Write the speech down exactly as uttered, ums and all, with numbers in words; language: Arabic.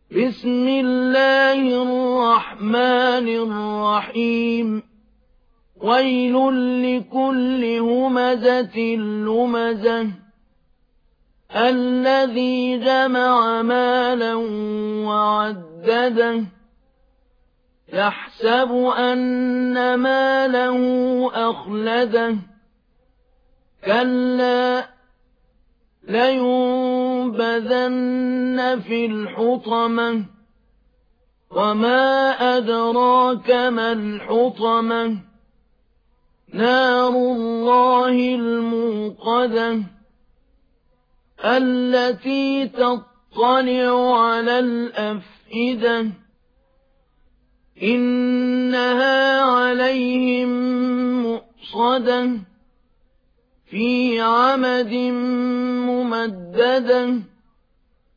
بسم الله الرحمن الرحيم ويل لكل همزة لمزة الذي جمع مالا وعدده يحسب أن ماله أخلده كلا لينبذن في الحطمة وما أدراك ما الحطمة نار الله الموقدة التي تطلع على الأفئدة إنها عليهم مؤصدة في عمد ممددة